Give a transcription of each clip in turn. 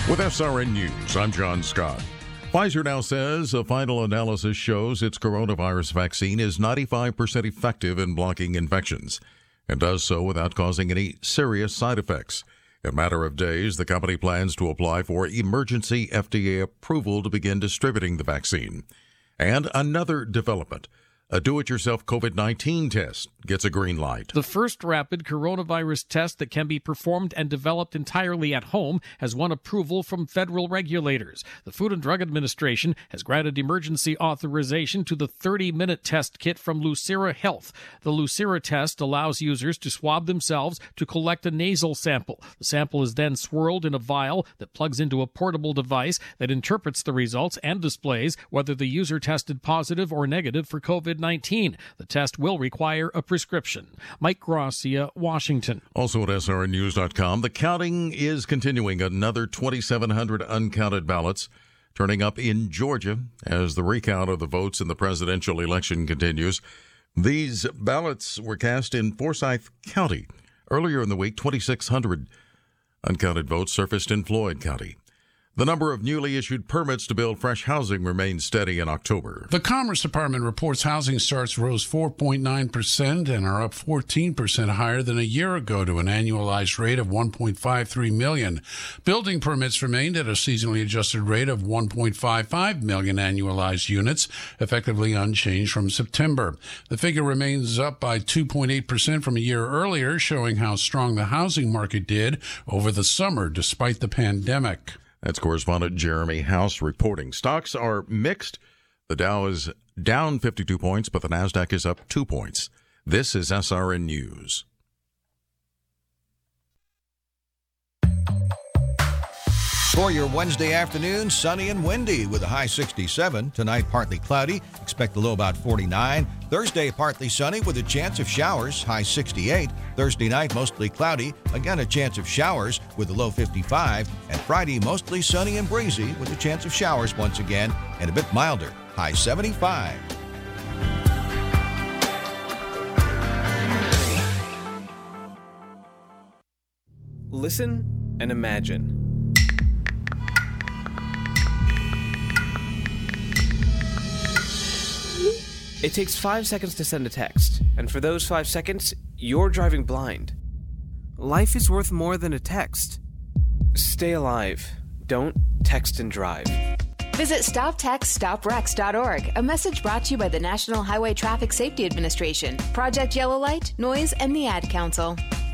With SRN News, I'm John Scott. Pfizer now says a final analysis shows its coronavirus vaccine is 95% effective in blocking infections and does so without causing any serious side effects. In a matter of days, the company plans to apply for emergency FDA approval to begin distributing the vaccine. And another development. A do-it-yourself COVID-19 test gets a green light. The first rapid coronavirus test that can be performed and developed entirely at home has won approval from federal regulators. The Food and Drug Administration has granted emergency authorization to the 30-minute test kit from Lucira Health. The Lucira test allows users to swab themselves to collect a nasal sample. The sample is then swirled in a vial that plugs into a portable device that interprets the results and displays whether the user tested positive or negative for COVID-19. The test will require a prescription. Mike Gracia, Washington. Also at SRNnews.com, the counting is continuing. Another 2,700 uncounted ballots turning up in Georgia as the recount of the votes in the presidential election continues. These ballots were cast in Forsyth County. Earlier in the week, 2,600 uncounted votes surfaced in Floyd County. The number of newly issued permits to build fresh housing remained steady in October. The Commerce Department reports housing starts rose 4.9% and are up 14% higher than a year ago to an annualized rate of 1.53 million. Building permits remained at a seasonally adjusted rate of 1.55 million annualized units, effectively unchanged from September. The figure remains up by 2.8% from a year earlier, showing how strong the housing market did over the summer despite the pandemic. That's correspondent Jeremy House reporting. Stocks are mixed. The Dow is down 52 points, but the Nasdaq is up 2 points. This is SRN News. For your Wednesday afternoon, sunny and windy with a high 67. Tonight, partly cloudy. Expect a low about 49. Thursday, partly sunny with a chance of showers, high 68. Thursday night, mostly cloudy. Again, a chance of showers with a low 55. And Friday, mostly sunny and breezy with a chance of showers once again and a bit milder, high 75. Listen and imagine. It takes 5 seconds to send a text, and for those 5 seconds, you're driving blind. Life is worth more than a text. Stay alive. Don't text and drive. Visit StopTextStopWrecks.org, a message brought to you by the National Highway Traffic Safety Administration, Project Yellow Light, Noise, and the Ad Council.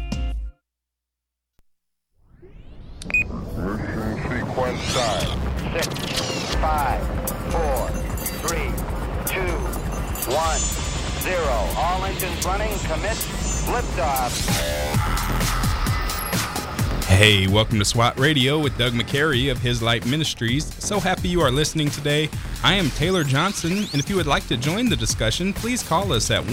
Mission sequence time. 6, 5, 4, 3, 2, 1, 0. All engines running. Commit. Liftoff. Hey, welcome to SWAT Radio with Doug McCary of His Light Ministries. So happy you are listening today. I am Taylor Johnson, and if you would like to join the discussion, please call us at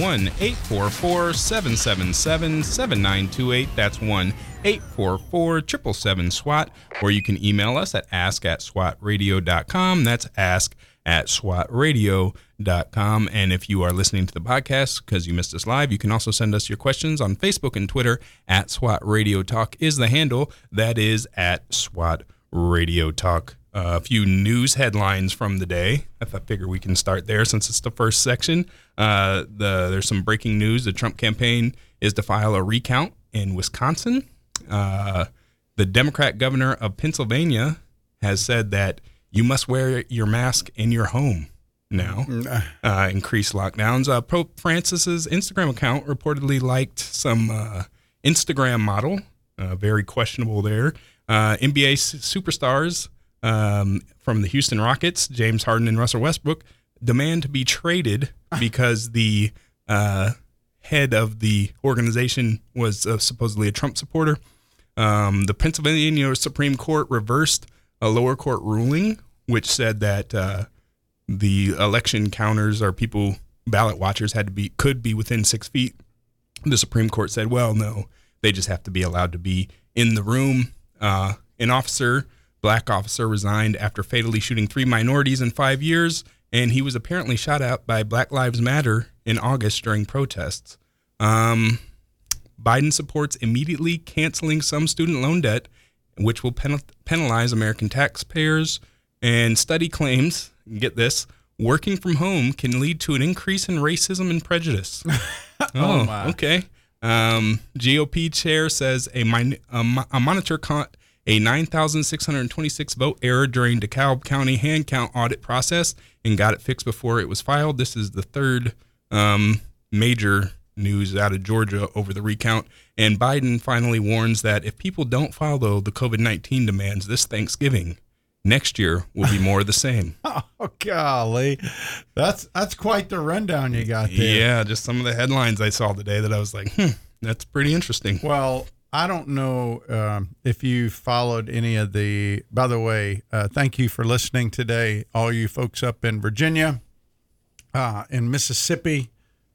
1-844-777-7928. That's 1-844-777-SWAT, or you can email us at ask@swatradio.com. That's ask@swatradio.com. And if you are listening to the podcast because you missed us live, you can also send us your questions on Facebook and Twitter. At SWAT Radio Talk is the handle. That is at SWAT Radio Talk. A few news headlines from the day. I figure we can start there since it's the first section. There's some breaking news. The Trump campaign is to file a recount in Wisconsin. The Democrat governor of Pennsylvania has said that you must wear your mask in your home now. Increased lockdowns. Pope Francis's Instagram account reportedly liked some Instagram model. Very questionable there. NBA superstars from the Houston Rockets, James Harden and Russell Westbrook, demand to be traded because the head of the organization was supposedly a Trump supporter. The Pennsylvania Supreme Court reversed a lower court ruling which said that the election counters or people, ballot watchers, could be within 6 feet. The Supreme Court said, well, no, they just have to be allowed to be in the room. An black officer, resigned after fatally shooting 3 minorities in 5 years, and he was apparently shot at by Black Lives Matter in August during protests. Biden supports immediately canceling some student loan debt, which will penalize American taxpayers. And study claims, get this, working from home can lead to an increase in racism and prejudice. Oh, my. Okay. GOP chair says a monitor caught a 9,626 vote error during DeKalb County hand count audit process and got it fixed before it was filed. This is the third major news out of Georgia over the recount. And Biden finally warns that if people don't follow the COVID-19 demands this Thanksgiving, next year will be more of the same. Oh, golly. That's quite the rundown you got there. Yeah, just some of the headlines I saw today that I was like, that's pretty interesting. Well, I don't know if you followed any of the, by the way, thank you for listening today, all you folks up in Virginia, in Mississippi,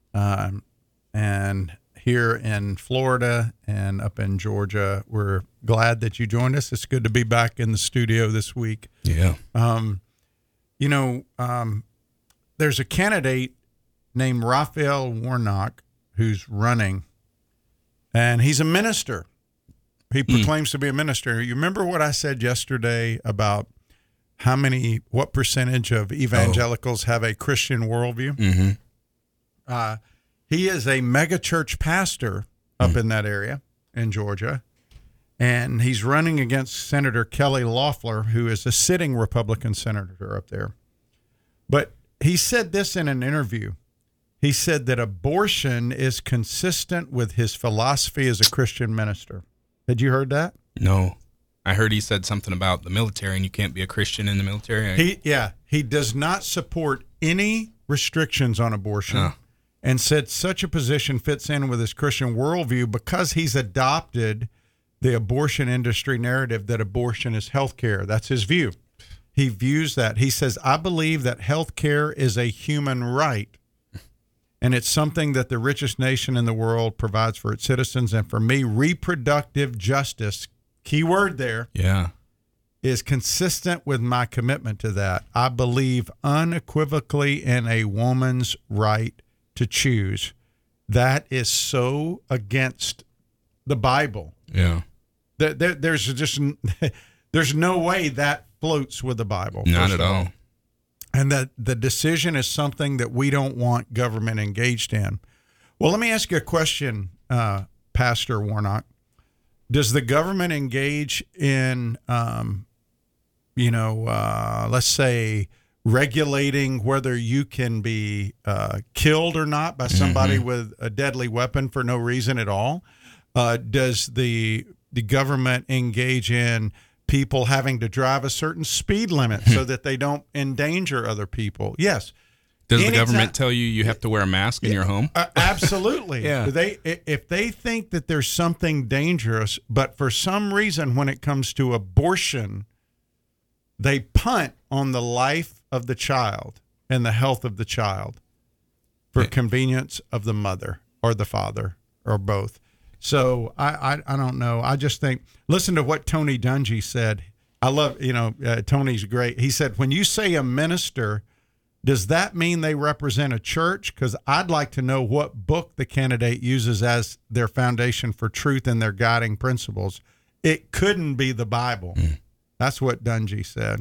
and here in Florida and up in Georgia. We're glad that you joined us. It's good to be back in the studio this week. Yeah. There's a candidate named Raphael Warnock who's running, and he's a minister. He proclaims to be a minister. You remember what I said yesterday about what percentage of evangelicals have a Christian worldview? Mm-hmm. He is a megachurch pastor up in that area in Georgia, and he's running against Senator Kelly Loeffler, who is a sitting Republican senator up there. But he said this in an interview. He said that abortion is consistent with his philosophy as a Christian minister. Had you heard that? No. I heard he said something about the military and you can't be a Christian in the military. He does not support any restrictions on abortion. And said such a position fits in with his Christian worldview because he's adopted the abortion industry narrative that abortion is health care. That's his view. He views that. He says, I believe that health care is a human right, and it's something that the richest nation in the world provides for its citizens. And for me, reproductive justice, key word there, is consistent with my commitment to that. I believe unequivocally in a woman's right to choose. That is so against the Bible. Yeah. There's no way that floats with the Bible. Not at all. And that the decision is something that we don't want government engaged in. Well, let me ask you a question, Pastor Warnock. Does the government engage in, let's say, regulating whether you can be killed or not by somebody with a deadly weapon for no reason at all? Does the government engage in people having to drive a certain speed limit so that they don't endanger other people? Yes. Does the government tell you have to wear a mask in your home? Absolutely. If they think that there's something dangerous, but for some reason when it comes to abortion, they punt on the life of the child and the health of the child for convenience of the mother or the father or both. So I don't know. I just think, listen to what Tony Dungy said. I love, Tony's great. He said, when you say a minister, does that mean they represent a church? Because I'd like to know what book the candidate uses as their foundation for truth and their guiding principles. It couldn't be the Bible. That's what Dungy said.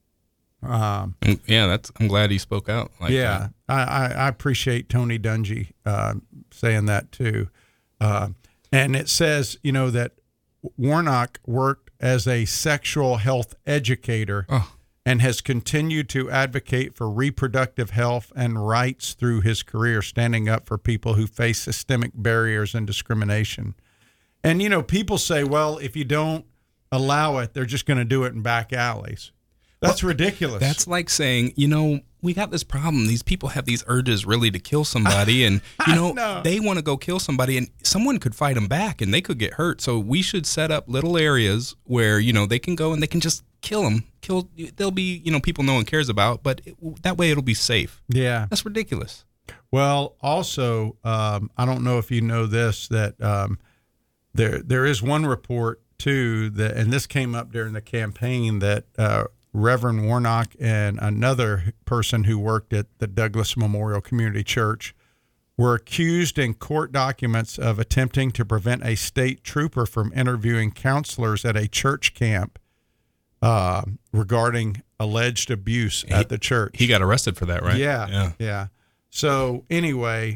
I'm glad he spoke out like that. I appreciate Tony Dungy saying that too. And it says, that Warnock worked as a sexual health educator and has continued to advocate for reproductive health and rights through his career, standing up for people who face systemic barriers and discrimination. And, people say, well, if you don't allow it, they're just going to do it in back alleys. That's ridiculous. That's like saying, we got this problem. These people have these urges really to kill somebody, and they want to go kill somebody, and someone could fight them back, and they could get hurt. So we should set up little areas where they can go and they can just kill them. There'll be people no one cares about, but that way it'll be safe. Yeah, that's ridiculous. Well, also, I don't know if you know this, that there is one report too that, and this came up during the campaign, that Reverend Warnock and another person who worked at the Douglas Memorial Community Church were accused in court documents of attempting to prevent a state trooper from interviewing counselors at a church camp regarding alleged abuse at the church. He got arrested for that, right? Yeah. So anyway,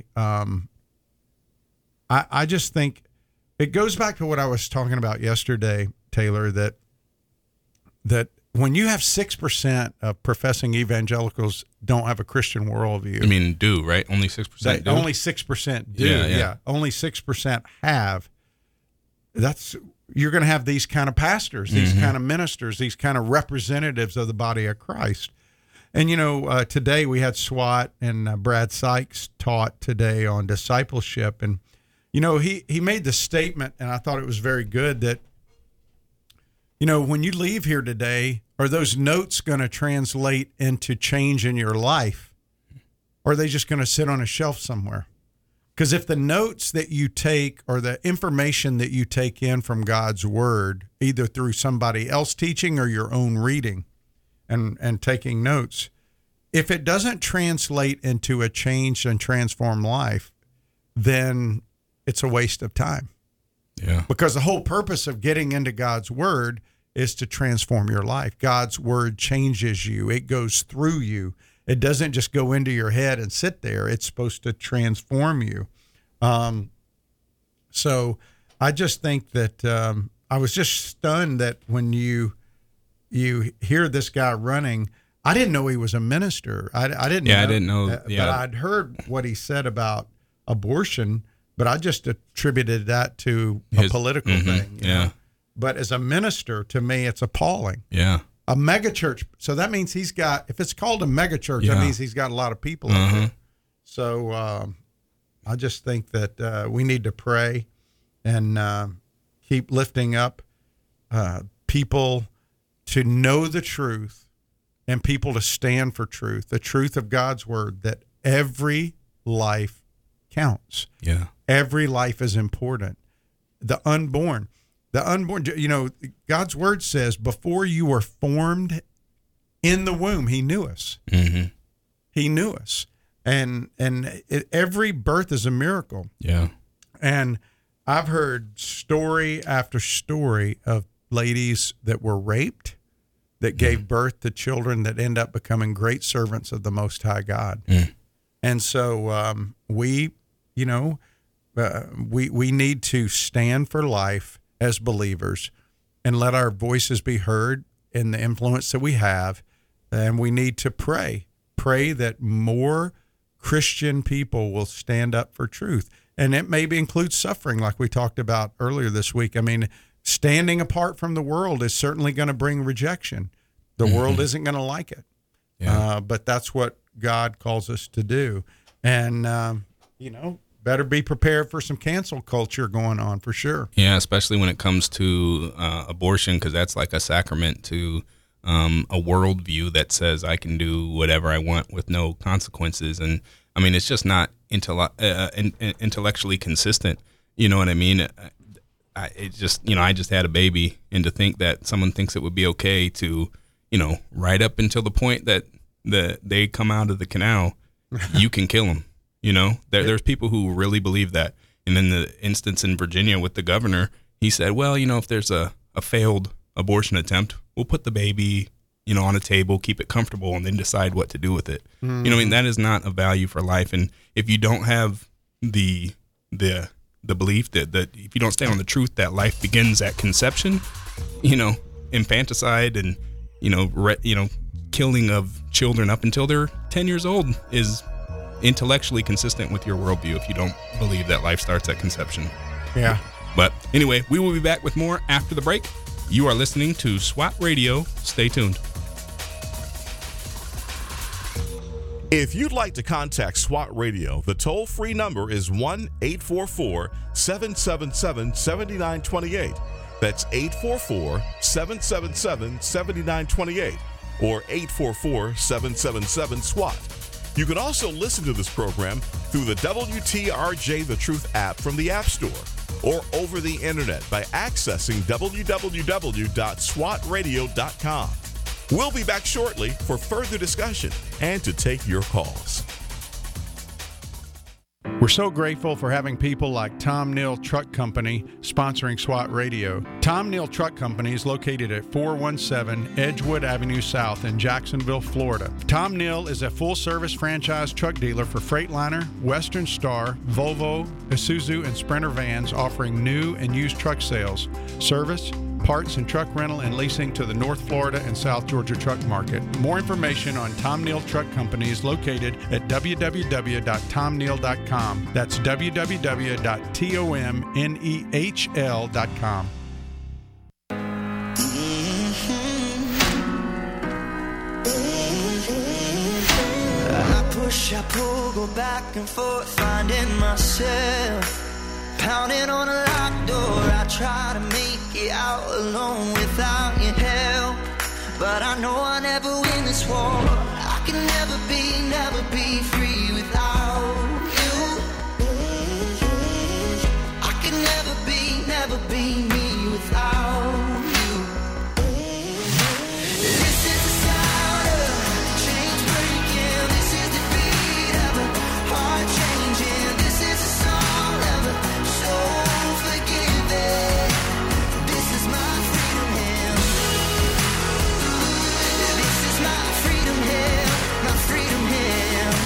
I just think it goes back to what I was talking about yesterday, Taylor, that when you have 6% of professing evangelicals don't have a Christian worldview. I mean, right? Only 6% do? Only 6% do. Yeah. Only 6% have. You're going to have these kind of pastors, these kind of ministers, these kind of representatives of the body of Christ. And, today we had SWAT and Brad Sykes taught today on discipleship. And, he made the statement, and I thought it was very good, that, when you leave here today, are those notes going to translate into change in your life? Or are they just going to sit on a shelf somewhere? Because if the notes that you take or the information that you take in from God's word, either through somebody else teaching or your own reading and taking notes, if it doesn't translate into a changed and transformed life, then it's a waste of time. Yeah. Because the whole purpose of getting into God's word is to transform your life. God's word changes you. It goes through you. It doesn't just go into your head and sit there. It's supposed to transform you. So I just think that I was just stunned that when you hear this guy running, I didn't know he was a minister. I didn't know. I didn't know. But I'd heard what he said about abortion, but I just attributed that to a political thing. You know? But as a minister, to me, it's appalling. Yeah. A megachurch. So that means he's got, if it's called a megachurch, that means he's got a lot of people up there. So I just think that we need to pray and keep lifting up people to know the truth and people to stand for truth, the truth of God's word, that every life counts. Yeah. Every life is important. The unborn, God's word says before you were formed in the womb, he knew us. Mm-hmm. He knew us. And every birth is a miracle. Yeah. And I've heard story after story of ladies that were raped, that gave birth to children that end up becoming great servants of the Most High God. And so we need to stand for life as believers and let our voices be heard in the influence that we have. And we need to pray that more Christian people will stand up for truth. And it maybe includes suffering, like we talked about earlier this week. I mean, standing apart from the world is certainly going to bring rejection. The world isn't going to like it. Yeah. But that's what God calls us to do. And, better be prepared for some cancel culture going on for sure. Yeah, especially when it comes to abortion, because that's like a sacrament to a worldview that says I can do whatever I want with no consequences. And I mean, it's just not intellectually consistent. You know what I mean? I just had a baby, and to think that someone thinks it would be okay to, right up until the point that they come out of the canal, you can kill them. There's people who really believe that. And in the instance in Virginia with the governor, he said, well, if there's a failed abortion attempt, we'll put the baby, on a table, keep it comfortable, and then decide what to do with it. That is not a value for life. And if you don't have the belief that if you don't stand on the truth that life begins at conception, infanticide and, killing of children up until they're 10 years old is intellectually consistent with your worldview if you don't believe that life starts at conception. Yeah. But anyway, we will be back with more after the break. You are listening to SWAT Radio. Stay tuned. If you'd like to contact SWAT Radio, the toll-free number is 1-844-777-7928. That's 844-777-7928 or 844-777-SWAT. You can also listen to this program through the WTRJ The Truth app from the App Store or over the internet by accessing www.swatradio.com. We'll be back shortly for further discussion and to take your calls. We're so grateful for having people like Tom Neal Truck Company sponsoring SWAT Radio. Tom Neal Truck Company is located at 417 Edgewood Avenue South in Jacksonville, Florida. Tom Neal is a full-service franchise truck dealer for Freightliner, Western Star, Volvo, Isuzu, and Sprinter vans, offering new and used truck sales, service, parts and truck rental and leasing to the North Florida and South Georgia truck market. More information on Tom Neal Truck Company is located at www.tomneal.com. That's www.tomnehl.com. I push, I pull, go back and forth, finding myself. Pounding on a locked door, I try to make it out alone without your help. But I know I'll never win this war. I can never be free without you. I can never be me without you. This is the sound of chains breaking. This is the beat of a heart changing. This is the song of a soul forgiven. This is my freedom hymn. This is my freedom hymn. My freedom hymn.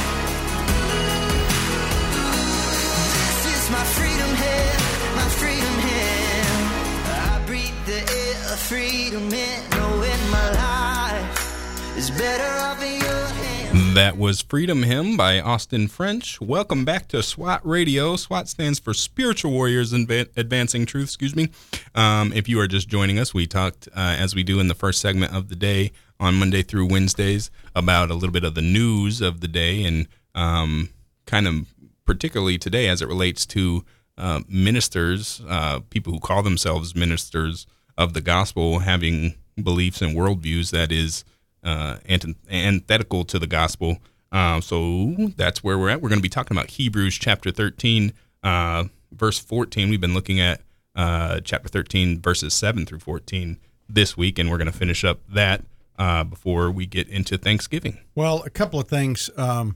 This is my freedom hymn. My freedom hymn. I breathe the air of freedom in, knowing my life is better off in your hands. That was Freedom Hymn by Austin French. Welcome back to SWAT Radio. SWAT stands for Spiritual Warriors Advancing Truth, If you are just joining us, we talked, as we do in the first segment of the day on Monday through Wednesdays, about a little bit of the news of the day and kind of particularly today as it relates to ministers, people who call themselves ministers of the gospel, having beliefs and worldviews that is antithetical to the gospel. So that's where we're at. We're going to be talking about Hebrews chapter 13, verse 14. We've been looking at chapter 13, verses 7 through 14 this week, and we're going to finish up that before we get into Thanksgiving. Well, a couple of things.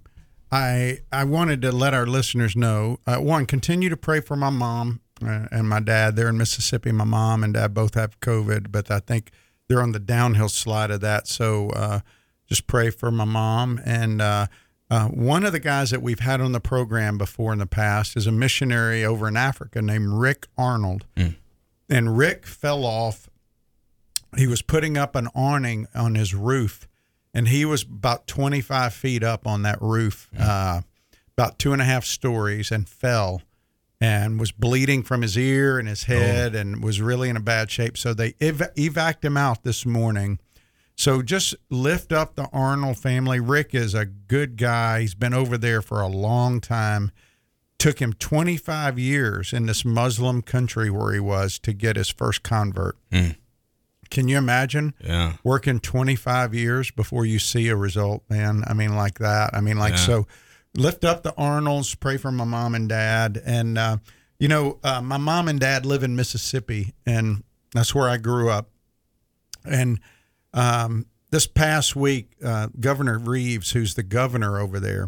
I wanted to let our listeners know. One, continue to pray for my mom and my dad. They're in Mississippi. My mom and dad both have COVID, but I think they're on the downhill slide of that. So just pray for my mom. And one of the guys that we've had on the program before in the past is a missionary over in Africa named Rick Arnold. And Rick fell off. He was putting up an awning on his roof, and he was about 25 feet up on that roof, about 2.5 stories, and fell and was bleeding from his ear and his head and was really in a bad shape. So they evacuated him out this morning. So just lift up the Arnold family. Rick is a good guy. He's been over there for a long time. Took him 25 years in this Muslim country where he was to get his first convert. Can you imagine working 25 years before you see a result, man? I mean, like that. I mean, so lift up the Arnolds, pray for my mom and dad. And, my mom and dad live in Mississippi, and that's where I grew up. And this past week, Governor Reeves, who's the governor over there,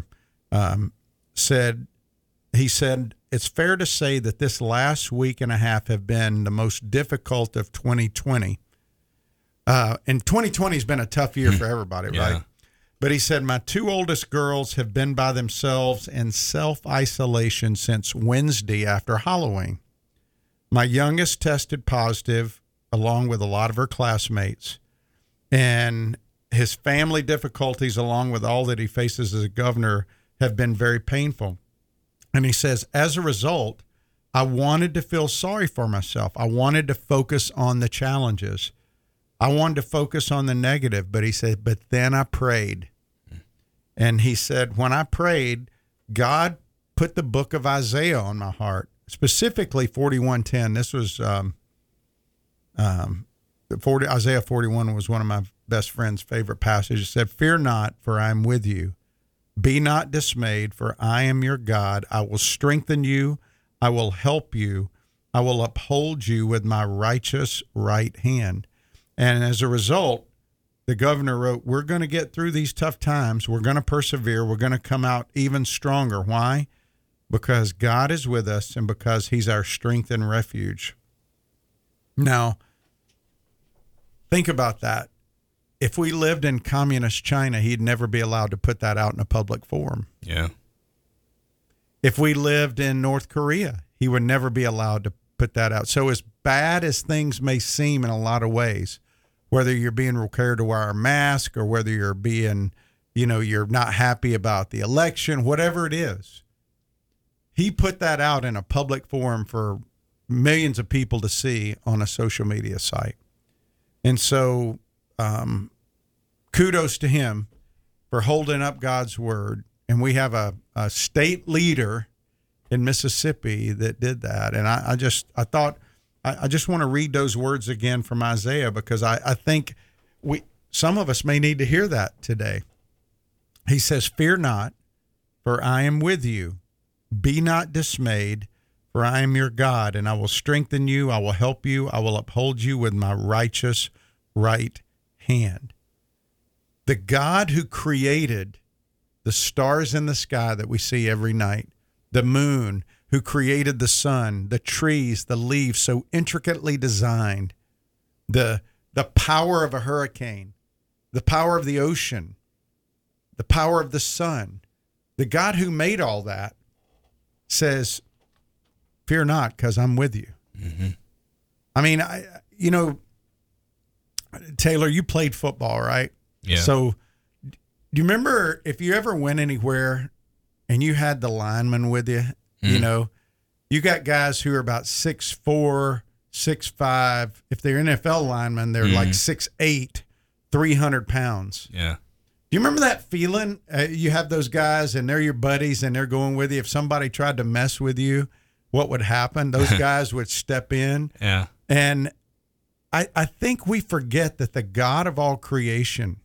said, it's fair to say that this last week and a half have been the most difficult of 2020. And 2020 has been a tough year for everybody, right? But he said, my 2 oldest girls have been by themselves in self-isolation since Wednesday after Halloween. My youngest tested positive, along with a lot of her classmates. And his family difficulties, along with all that he faces as a governor, have been very painful. And he says, as a result, I wanted to feel sorry for myself. I wanted to focus on the challenges. I wanted to focus on the negative, but he said, but then I prayed. And he said, when I prayed, God put the book of Isaiah on my heart, specifically 41:10. This was Isaiah 41 was one of my best friend's favorite passages. It said, fear not, for I am with you. Be not dismayed, for I am your God. I will strengthen you. I will help you. I will uphold you with my righteous right hand. And as a result, the governor wrote, we're going to get through these tough times. We're going to persevere. We're going to come out even stronger. Why? because God is with us and because he's our strength and refuge. Now, think about that. If we lived in communist China, he'd never be allowed to put that out in a public forum. Yeah. If we lived in North Korea, he would never be allowed to put that out. So as bad as things may seem in a lot of ways, whether you're being required to wear a mask or whether you're being, you're not happy about the election, whatever it is, he put that out in a public forum for millions of people to see on a social media site. And so kudos to him for holding up God's word. And we have a state leader in Mississippi that did that. And I just want to read those words again from Isaiah, because I think some of us may need to hear that today. He says, "Fear not, for I am with you. Be not dismayed, for I am your God, and I will strengthen you. I will help you. I will uphold you with my righteous right hand." The God who created the stars in the sky that we see every night, the moon, who created the sun, the trees, the leaves, so intricately designed, the power of a hurricane, the power of the ocean, the power of the sun, the God who made all that says, "Fear not, because I'm with you." Mm-hmm. I mean, Taylor, you played football, right? Yeah. So do you remember if you ever went anywhere and you had the lineman with you? Mm. You got guys who are about 6'4", 6'5". If they're NFL linemen, they're like 6'8", 300 pounds. Yeah. Do you remember that feeling? You have those guys and they're your buddies and they're going with you. If somebody tried to mess with you, what would happen? Those guys would step in. Yeah. And I think we forget that the God of all creation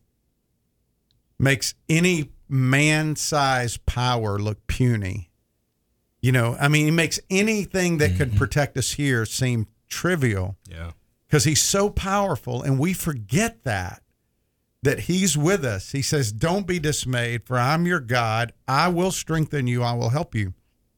makes any man-sized power look puny. He makes anything that could protect us here seem trivial. Yeah. Because he's so powerful, and we forget that he's with us. He says, "Don't be dismayed, for I'm your God. I will strengthen you. I will help you."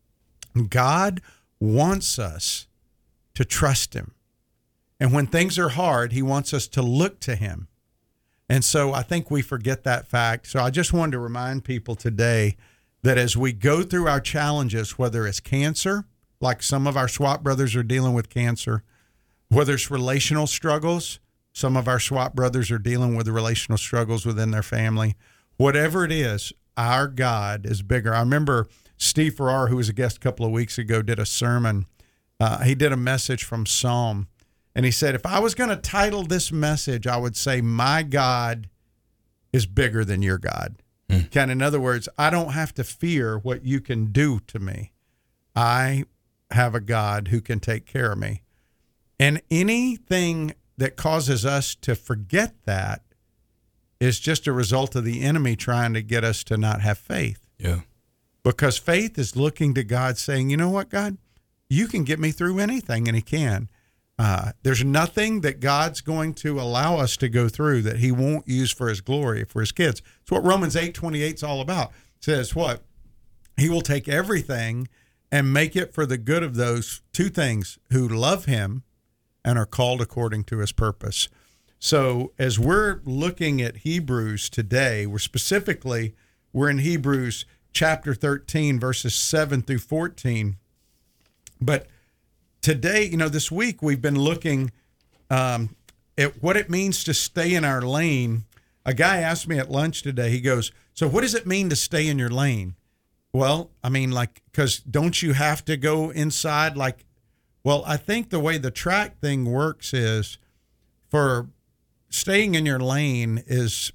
God wants us to trust him. And when things are hard, he wants us to look to him. And so I think we forget that fact. So I just wanted to remind people today that as we go through our challenges, whether it's cancer, like some of our SWAT brothers are dealing with cancer, whether it's relational struggles, some of our SWAT brothers are dealing with the relational struggles within their family, whatever it is, our God is bigger. I remember Steve Farrar, who was a guest a couple of weeks ago, did a sermon. He did a message from Psalm. And he said, if I was going to title this message, I would say, "My God is bigger than your God." In other words, I don't have to fear what you can do to me. I have a God who can take care of me. And anything that causes us to forget that is just a result of the enemy trying to get us to not have faith. Yeah. Because faith is looking to God saying, "You know what, God? You can get me through anything," and he can. There's nothing that God's going to allow us to go through that he won't use for his glory, for his kids. It's what Romans 8:28 is all about. It says what? He will take everything and make it for the good of those two things, who love him and are called according to his purpose. So as we're looking at Hebrews today, we're in Hebrews chapter 13, verses 7 through 14. But today, this week we've been looking at what it means to stay in our lane. A guy asked me at lunch today, he goes, "So what does it mean to stay in your lane?" Well, because don't you have to go inside? Well, I think the way the track thing works is, for staying in your lane is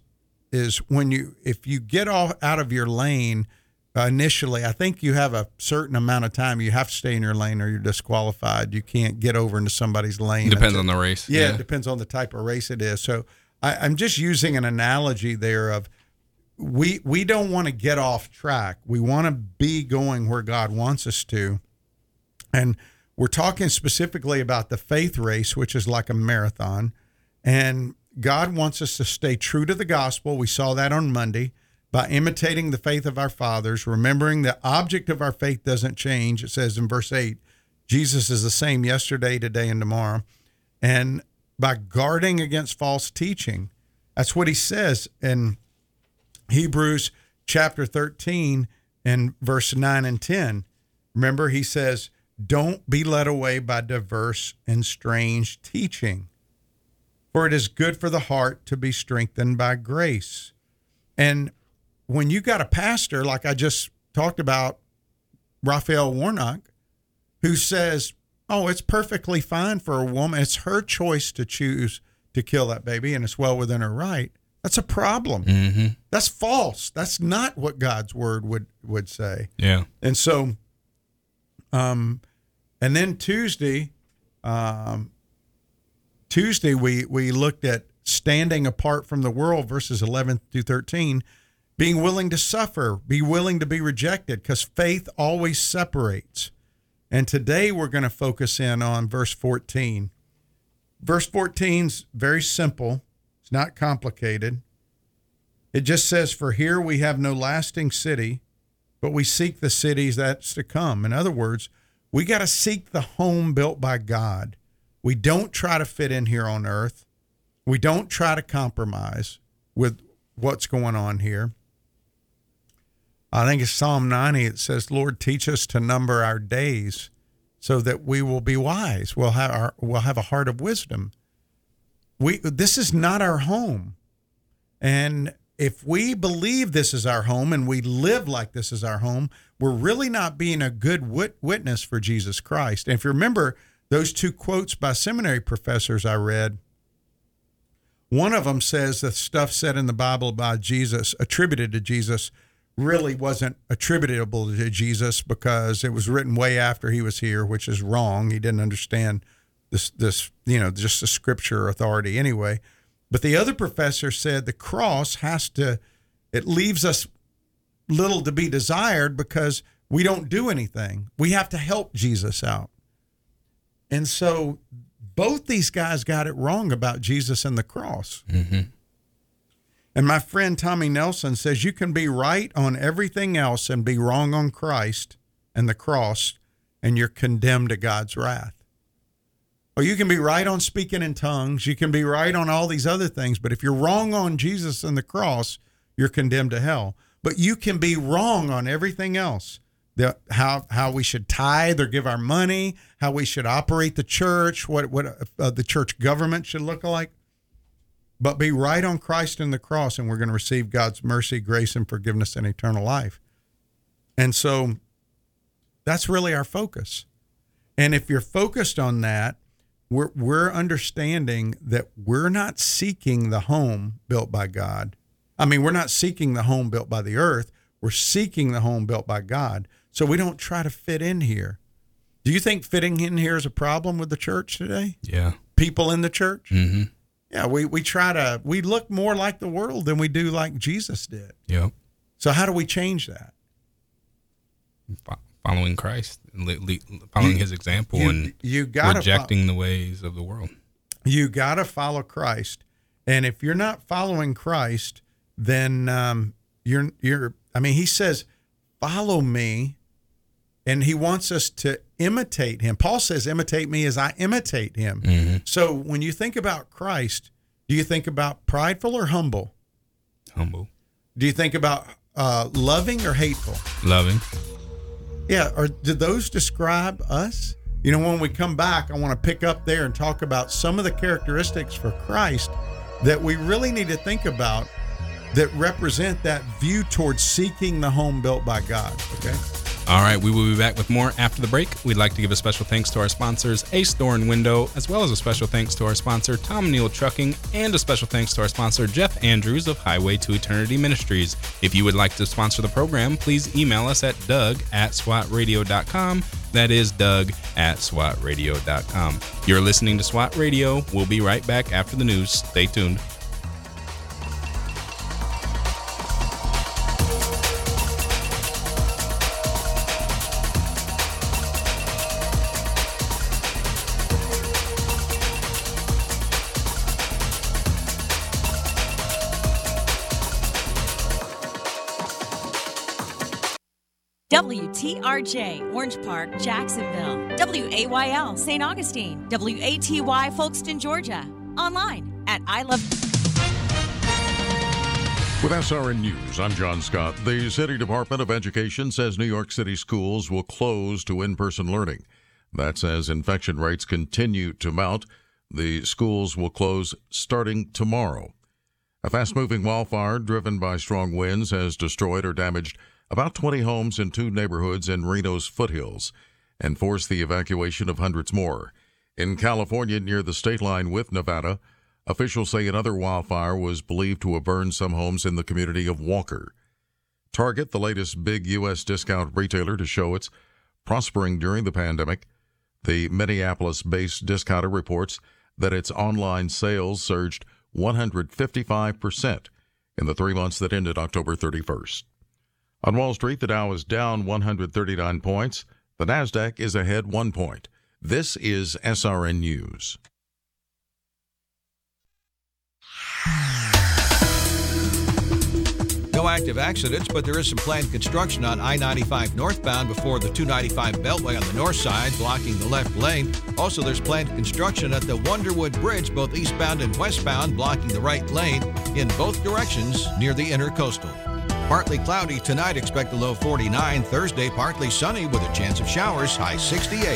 if you get out of your lane, initially, I think you have a certain amount of time you have to stay in your lane or you're disqualified. You can't get over into somebody's lane. Depends on the race. Yeah, it depends on the type of race it is. So I'm just using an analogy there of we don't want to get off track. We want to be going where God wants us to. And we're talking specifically about the faith race, which is like a marathon. And God wants us to stay true to the gospel. We saw that on Monday. by imitating the faith of our fathers, remembering the object of our faith doesn't change. It says in verse 8, Jesus is the same yesterday, today, and tomorrow. And by guarding against false teaching. That's what he says in Hebrews chapter 13 and verse 9 and 10. Remember, he says, don't be led away by diverse and strange teaching, for it is good for the heart to be strengthened by grace. And when you got a pastor, like I just talked about, Raphael Warnock, who says, oh, it's perfectly fine for a woman, it's her choice to choose to kill that baby, and it's well within her right, that's a problem. Mm-hmm. That's false. That's not what God's word would say. Yeah. And so, and then Tuesday we looked at standing apart from the world, verses 11 through 13, being willing to suffer, be willing to be rejected, because faith always separates. And today we're going to focus in on verse 14. Verse 14 is very simple. It's not complicated. It just says, for here we have no lasting city, but we seek the cities that's to come. In other words, we got to seek the home built by God. We don't try to fit in here on earth. We don't try to compromise with what's going on here. I think it's Psalm 90. It says, Lord, teach us to number our days so that we will be wise. We'll have a heart of wisdom. This is not our home. And if we believe this is our home and we live like this is our home, we're really not being a good witness for Jesus Christ. And if you remember those two quotes by seminary professors I read, one of them says the stuff said in the Bible about Jesus, attributed to Jesus, really wasn't attributable to Jesus because it was written way after he was here, which is wrong. He didn't understand this, just the scripture authority anyway. But the other professor said the cross it leaves us little to be desired because we don't do anything. We have to help Jesus out. And so both these guys got it wrong about Jesus and the cross. Mm-hmm. And my friend Tommy Nelson says you can be right on everything else and be wrong on Christ and the cross, and you're condemned to God's wrath. Or you can be right on speaking in tongues. You can be right on all these other things. But if you're wrong on Jesus and the cross, you're condemned to hell. But you can be wrong on everything else. How we should tithe or give our money, how we should operate the church, what the church government should look like. But be right on Christ and the cross, and we're going to receive God's mercy, grace, and forgiveness and eternal life. And so that's really our focus. And if you're focused on that, we're understanding that we're not seeking the home built by God. I mean, we're not seeking the home built by the earth. We're seeking the home built by God. So we don't try to fit in here. Do you think fitting in here is a problem with the church today? Yeah. People in the church? Mm-hmm. Yeah, we look more like the world than we do like Jesus did. Yep. So how do we change that? Following Christ, following his example, and rejecting the ways of the world. You got to follow Christ. And if you're not following Christ, then he says, follow me. And he wants us to imitate him. Paul says, imitate me as I imitate him. Mm-hmm. So when you think about Christ, do you think about prideful or humble? Humble. Do you think about loving or hateful? Loving. Yeah. Or do those describe us? You know, when we come back, I want to pick up there and talk about some of the characteristics for Christ that we really need to think about that represent that view towards seeking the home built by God. Okay. All right, we will be back with more after the break. We'd like to give a special thanks to our sponsors, Ace Door and Window, as well as a special thanks to our sponsor, Tom Neal Trucking, and a special thanks to our sponsor, Jeff Andrews of Highway to Eternity Ministries. If you would like to sponsor the program, please email us at doug@swatradio.com. That is doug@swatradio.com. You're listening to SWAT Radio. We'll be right back after the news. Stay tuned. WTRJ, Orange Park, Jacksonville. WAYL, St. Augustine. WATY, Folkston, Georgia. Online at With SRN News, I'm John Scott. The City Department of Education says New York City schools will close to in-person learning. That's as infection rates continue to mount. The schools will close starting tomorrow. A fast-moving wildfire driven by strong winds has destroyed or damaged about 20 homes in 2 neighborhoods in Reno's foothills and forced the evacuation of hundreds more. In California, near the state line with Nevada, officials say another wildfire was believed to have burned some homes in the community of Walker. Target, the latest big U.S. discount retailer to show it's prospering during the pandemic, the Minneapolis-based discounter reports that its online sales surged 155% in the 3 months that ended October 31st. On Wall Street, the Dow is down 139 points. The Nasdaq is ahead 1 point. This is SRN News. No active accidents, but there is some planned construction on I-95 northbound before the 295 Beltway on the north side, blocking the left lane. Also, there's planned construction at the Wonderwood Bridge, both eastbound and westbound, blocking the right lane in both directions near the Intercoastal. Partly cloudy tonight, expect a low 49. Thursday, partly sunny with a chance of showers, high 68.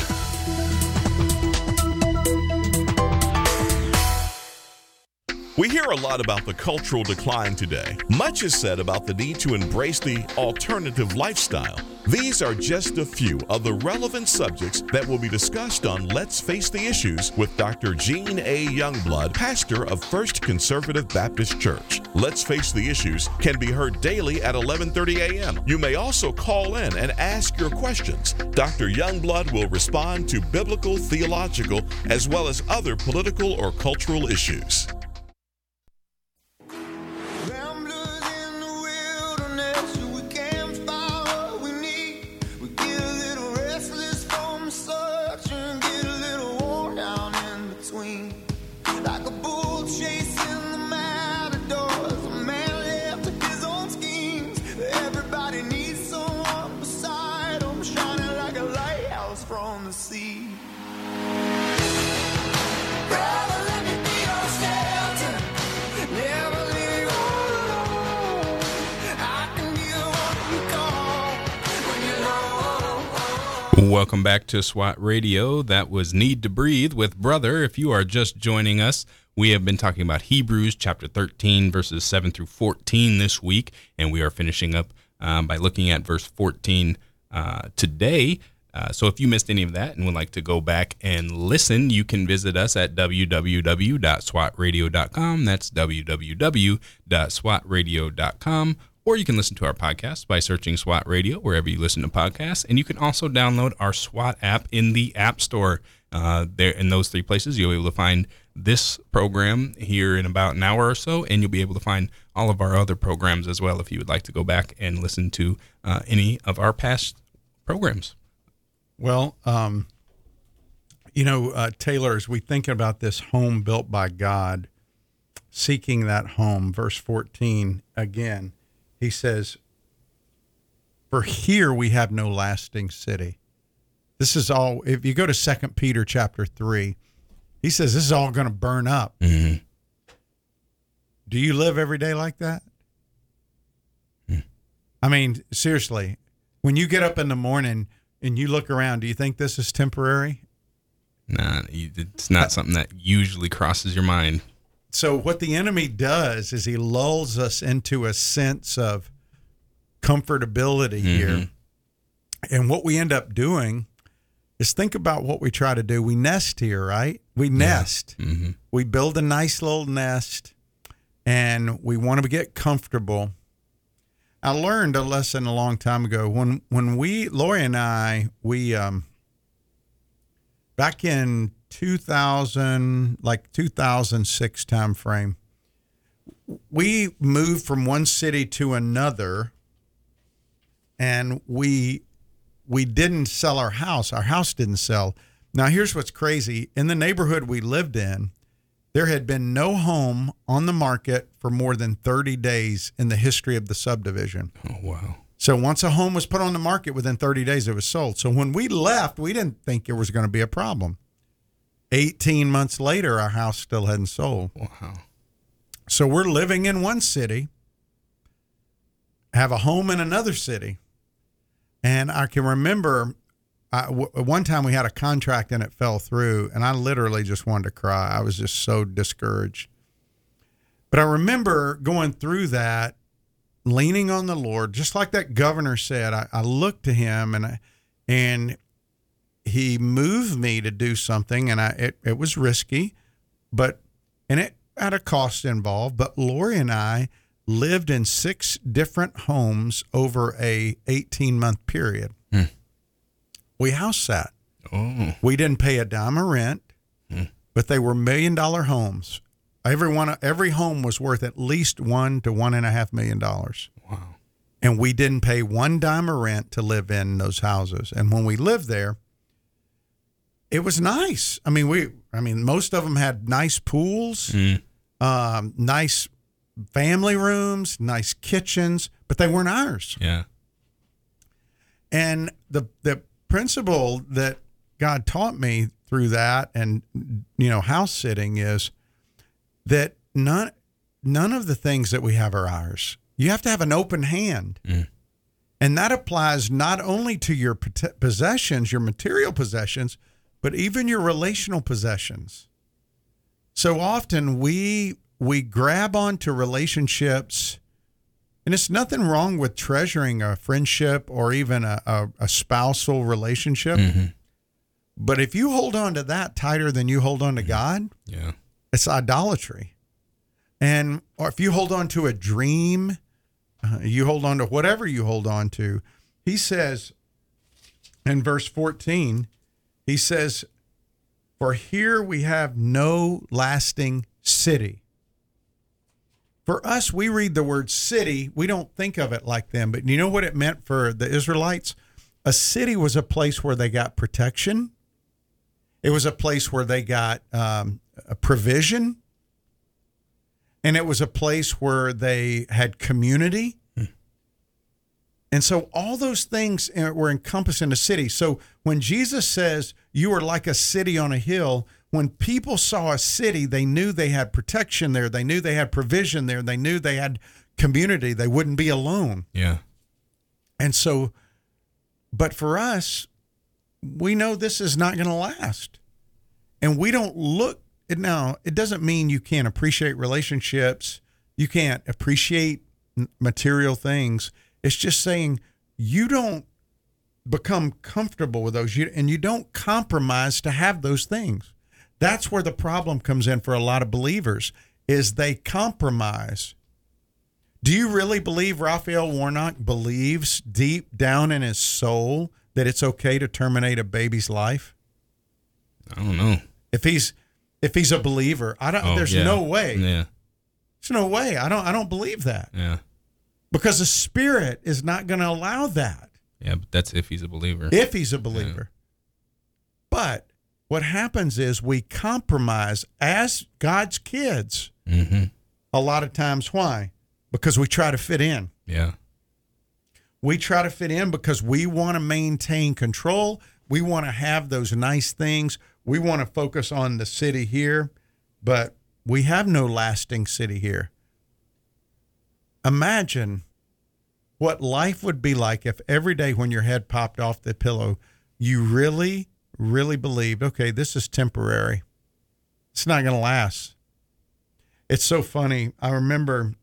We hear a lot about the cultural decline today. Much is said about the need to embrace the alternative lifestyle. These are just a few of the relevant subjects that will be discussed on Let's Face the Issues with Dr. Gene A. Youngblood, pastor of First Conservative Baptist Church. Let's Face the Issues can be heard daily at 11:30 a.m. You may also call in and ask your questions. Dr. Youngblood will respond to biblical, theological, as well as other political or cultural issues. Welcome back to SWAT Radio. That was Need to Breathe with Brother. If you are just joining us, we have been talking about Hebrews chapter 13, verses 7 through 14 this week, and we are finishing up by looking at verse 14 today. So if you missed any of that and would like to go back and listen, you can visit us at www.swatradio.com. That's www.swatradio.com. Or you can listen to our podcast by searching SWAT Radio wherever you listen to podcasts. And you can also download our SWAT app in the App Store. There in those 3 places, you'll be able to find this program here in about an hour or so, and you'll be able to find all of our other programs as well if you would like to go back and listen to any of our past programs. Well, Taylor, as we think about this home built by God, seeking that home, verse 14 again, he says, "For here we have no lasting city." This is all, if you go to 2 Peter chapter 3, he says this is all going to burn up. Mm-hmm. Do you live every day like that? I mean, seriously, when you get up in the morning and you look around, do you think this is temporary? Nah, it's not something that usually crosses your mind. So what the enemy does is he lulls us into a sense of comfortability here. And what we end up doing is think about what we try to do. We nest here, right? We nest. Yeah. Mm-hmm. We build a nice little nest, and we want to get comfortable. I learned a lesson a long time ago. When Lori and I, back in 2006 time frame, we moved from one city to another, and we didn't sell our house. Our house didn't sell. Now, here's what's crazy. In the neighborhood we lived in, there had been no home on the market for more than 30 days in the history of the subdivision. Oh, wow. So once a home was put on the market, within 30 days it was sold. So when we left, we didn't think there was going to be a problem. 18 months later, our house still hadn't sold. Wow. So we're living in one city, have a home in another city. And I can remember one time we had a contract and it fell through, and I literally just wanted to cry. I was just so discouraged. But I remember going through that, leaning on the Lord, just like that governor said. I looked to him, and he moved me to do something, and it was risky, and it had a cost involved. But Lori and I lived in 6 different homes over a 18-month period. We house sat. Oh. We didn't pay a dime of rent, but they were $1 million homes. Every home was worth at least $1 to $1.5 million. Wow. And we didn't pay 1 dime of rent to live in those houses. And when we lived there, it was nice. I mean, most of them had nice pools, nice family rooms, nice kitchens, but they weren't ours. Yeah. And the principle that God taught me through that and, house sitting is that none of the things that we have are ours. You have to have an open hand. And that applies not only to your possessions, your material possessions, but even your relational possessions. So often we grab onto relationships, and it's nothing wrong with treasuring a friendship or even a spousal relationship. But if you hold on to that tighter than you hold on to God, it's idolatry. Or if you hold on to a dream, you hold on to whatever you hold on to. He says in verse 14, he says, "For here we have no lasting city." For us, we read the word city. We don't think of it like them. But you know what it meant for the Israelites? A city was a place where they got protection. It was a place where they got a provision. And it was a place where they had community. And so all those things were encompassed in a city. So when Jesus says you are like a city on a hill, when people saw a city, they knew they had protection there. They knew they had provision there. They knew they had community. They wouldn't be alone. Yeah. And so, but for us, we know this is not going to last. And we don't look. Now, it doesn't mean you can't appreciate relationships. You can't appreciate material things. It's just saying you don't become comfortable with those, and you don't compromise to have those things. That's where the problem comes in for a lot of believers, is they compromise. Do you really believe Raphael Warnock believes deep down in his soul that it's okay to terminate a baby's life? I don't know. If he's a believer, there's no way. Yeah. There's no way. I don't believe that. Yeah. Because the Spirit is not going to allow that. Yeah, but that's if he's a believer. If he's a believer. Yeah. But what happens is we compromise as God's kids. A lot of times. Why? Because we try to fit in. Yeah. We try to fit in because we want to maintain control. We want to have those nice things. We want to focus on the city here, but we have no lasting city here. Imagine what life would be like if every day when your head popped off the pillow, you really, really believed, okay, this is temporary. It's not going to last. It's so funny. I remember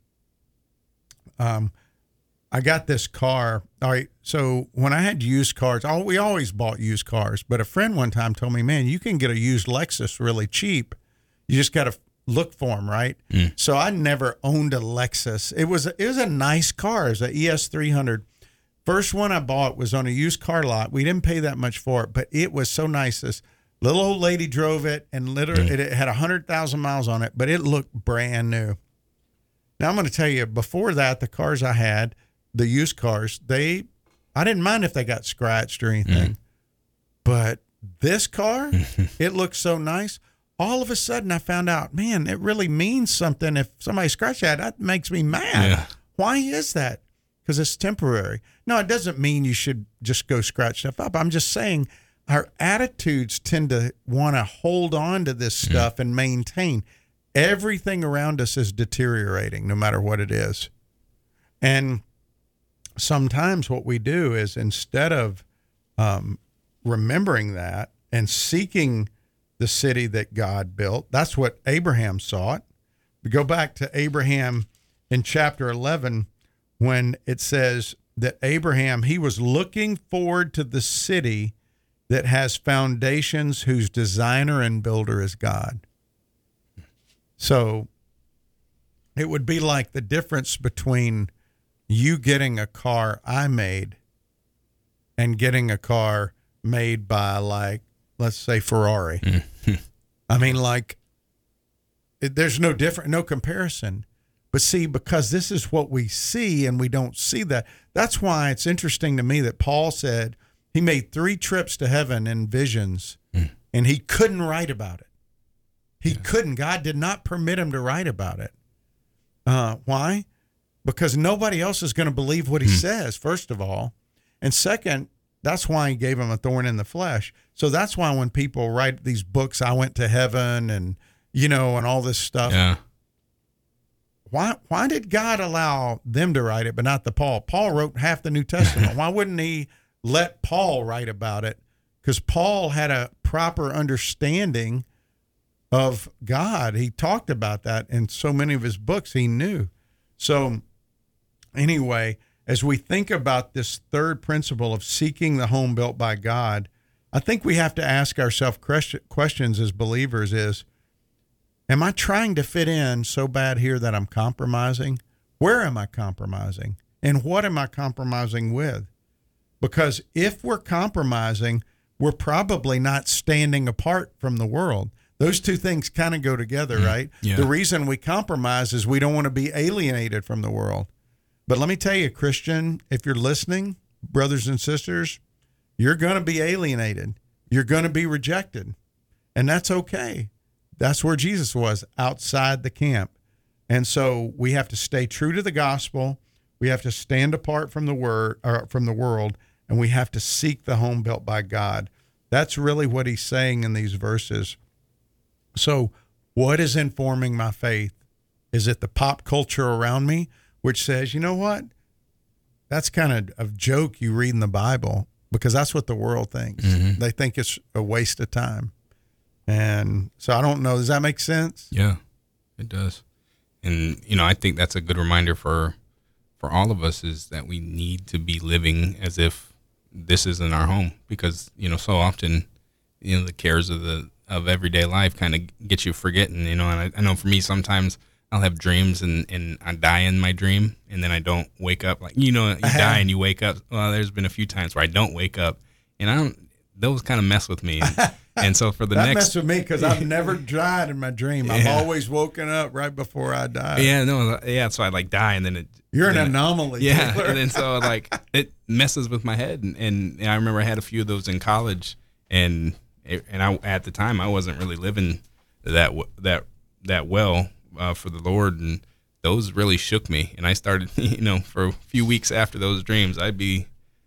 I got this car. All right, so when I had used cars, we always bought used cars, but a friend one time told me, man, you can get a used Lexus really cheap. You just got to look for them, right? So I never owned a Lexus. It was a nice car. It was an ES300. First one I bought was on a used car lot. We didn't pay that much for it, but it was so nice. This little old lady drove it, and literally it had 100,000 miles on it, but it looked brand new. Now I'm going to tell you, before that, the cars I had, the used cars, I didn't mind if they got scratched or anything. But this car, it looked so nice. All of a sudden I found out, man, it really means something. If somebody scratched that makes me mad. Yeah. Why is that? because it's temporary. No, it doesn't mean you should just go scratch stuff up. I'm just saying our attitudes tend to want to hold on to this stuff and maintain. Everything around us is deteriorating, no matter what it is. And sometimes what we do is, instead of remembering that and seeking the city that God built, that's what Abraham sought. We go back to Abraham in chapter 11, when it says that Abraham, he was looking forward to the city that has foundations, whose designer and builder is God. So it would be like the difference between you getting a car I made and getting a car made by, like, let's say Ferrari. I mean, like, there's no comparison. But see, because this is what we see and we don't see that. That's why it's interesting to me that Paul said he made 3 trips to heaven in visions and he couldn't write about it. He couldn't. God did not permit him to write about it. Why? Because nobody else is going to believe what he says, first of all. And second, that's why he gave him a thorn in the flesh. So that's why when people write these books, I went to heaven and, and all this stuff. Yeah. Why did God allow them to write it, but not the Paul? Paul wrote half the New Testament. Why wouldn't he let Paul write about it? Because Paul had a proper understanding of God. He talked about that in so many of his books. He knew. So anyway, as we think about this third principle of seeking the home built by God, I think we have to ask ourselves questions as believers is, am I trying to fit in so bad here that I'm compromising? Where am I compromising? And what am I compromising with? Because if we're compromising, we're probably not standing apart from the world. Those two things kind of go together, right? Yeah. The reason we compromise is we don't want to be alienated from the world. But let me tell you, Christian, if you're listening, brothers and sisters, you're going to be alienated. You're going to be rejected. And that's okay. That's where Jesus was, outside the camp. And so we have to stay true to the gospel. We have to stand apart from the world, and we have to seek the home built by God. That's really what he's saying in these verses. So what is informing my faith? Is it the pop culture around me, which says, you know what? That's kind of a joke you read in the Bible, because that's what the world thinks. They think it's a waste of time. And so I don't know. Does that make sense? Yeah, it does. And, I think that's a good reminder for all of us, is that we need to be living as if this isn't our home, because, so often, the cares of everyday life kind of get you forgetting, and I know for me, sometimes I'll have dreams and I die in my dream, and then I don't wake up. Like, you die and you wake up. Well, there's been a few times where I don't wake up, and those kind of mess with me. And so for the that next, messed with me, because I've never died in my dream. I've always woken up right before I die. So I die, and then you're an anomaly. Yeah, Taylor. And then so it messes with my head, and I remember I had a few of those in college, and I at the time I wasn't really living that well for the Lord, and those really shook me. And I started, for a few weeks after those dreams, I'd be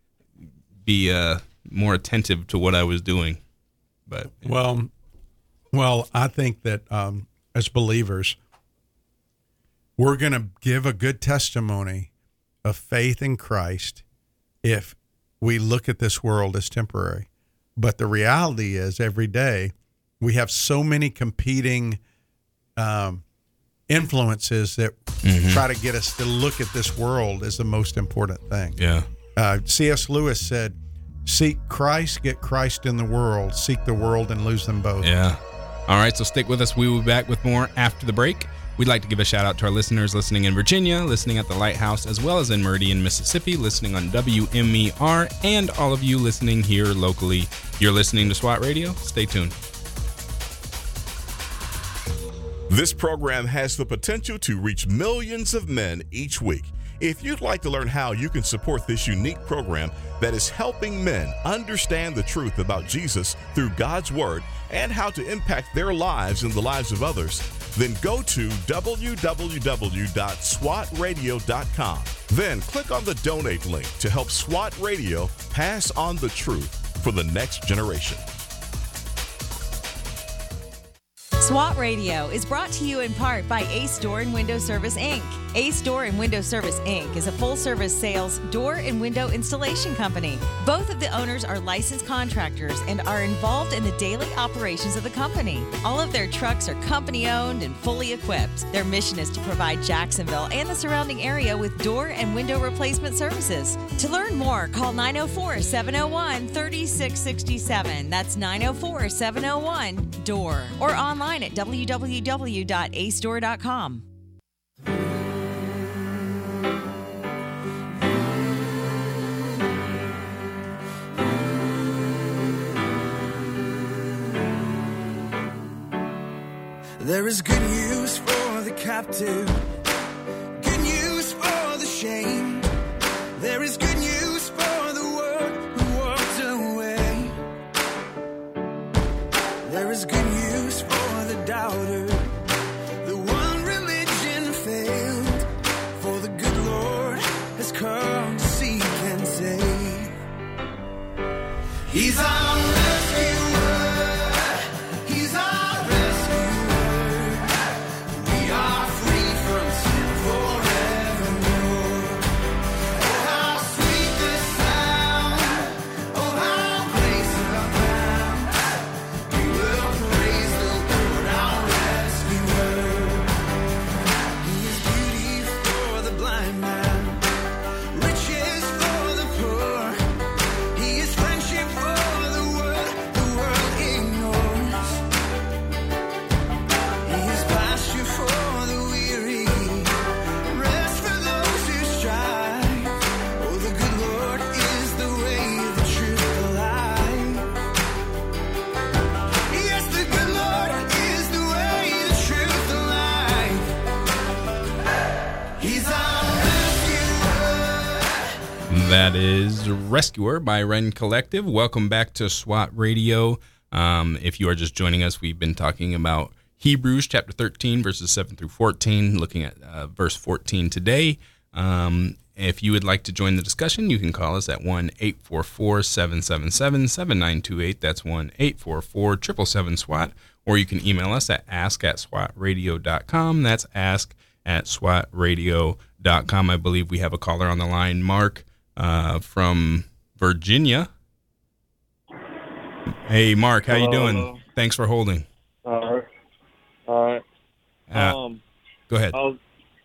more attentive to what I was doing. But well, I think that as believers, we're going to give a good testimony of faith in Christ if we look at this world as temporary. But the reality is, every day we have so many competing influences that try to get us to look at this world as the most important thing. Yeah. C.S. Lewis said, "Seek Christ, get Christ in the world. Seek the world and lose them both." Yeah. All right, so stick with us. We will be back with more after the break. We'd like to give a shout out to our listeners listening in Virginia, listening at the Lighthouse, as well as in Meridian, Mississippi, listening on WMER, and all of you listening here locally. You're listening to SWAT Radio. Stay tuned. This program has the potential to reach millions of men each week. If you'd like to learn how you can support this unique program that is helping men understand the truth about Jesus through God's Word and how to impact their lives and the lives of others, then go to www.swatradio.com Then click on the donate link to help SWAT Radio pass on the truth for the next generation. SWAT Radio is brought to you in part by Ace Door and Window Service, Inc. Ace Door and Window Service, Inc. is a full-service sales door and window installation company. Both of the owners are licensed contractors and are involved in the daily operations of the company. All of their trucks are company-owned and fully equipped. Their mission is to provide Jacksonville and the surrounding area with door and window replacement services. To learn more, call 904-701-3667. That's 904-701-DOOR. Or online at www.acedoor.com. There is good news for the captive, good news for the shamed. There is good news for the world who walked away. There is good news for the doubter, the one religion failed. For the good Lord has come to seek and save. He's our rescuer. He's our That is Rescuer by Ren Collective. Welcome back to SWAT Radio. If you are just joining us, we've been talking about Hebrews chapter 13, verses 7 through 14, looking at verse 14 today. If you would like to join the discussion, you can call us at 1-844-777-7928. That's 1-844-777-SWAT. Or you can email us at ask@swatradio.com. That's ask@swatradio.com. I believe we have a caller on the line, Mark, from Virginia. Hey, Mark, how you doing? Thanks for holding. All right. Go ahead. I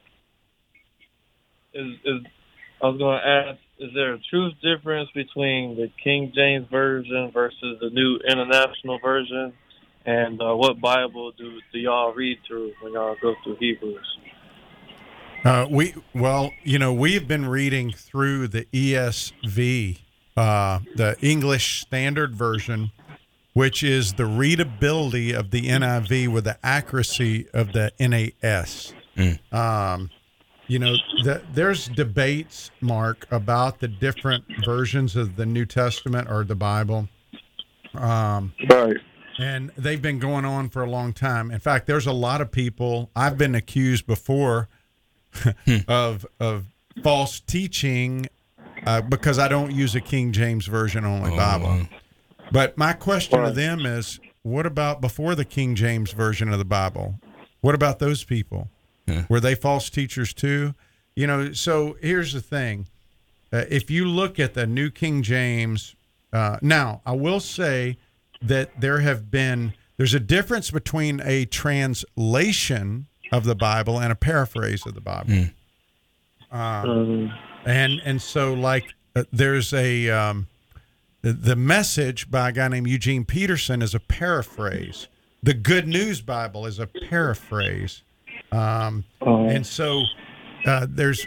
was going to ask, is there a truth difference between the King James Version versus the New International Version? And what Bible do y'all read through when y'all go through Hebrews? We've been reading through the ESV, the English Standard Version, which is the readability of the NIV with the accuracy of the NAS. There's debates, Mark, about the different versions of the New Testament or the Bible. Right. And they've been going on for a long time. In fact, there's a lot of people, I've been accused before of false teaching because I don't use a King James Version only Bible. But my question to them is, what about before the King James Version of the Bible? What about those people? Were they false teachers too? So here's the thing. If you look at the New King James, now I will say that there's a difference between a translation of the Bible and a paraphrase of the Bible. And so there's the Message by a guy named Eugene Peterson is a paraphrase. The Good News Bible is a paraphrase. And so there's,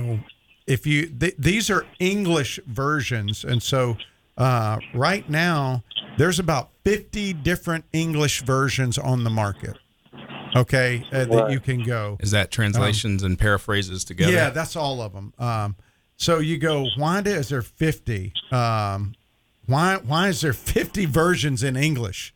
these are English versions. And so right now there's about 50 different English versions on the market. Okay. That you can go. Is that translations and paraphrases together? Yeah, that's all of them. So you go, why is there 50? Why is there 50 versions in English?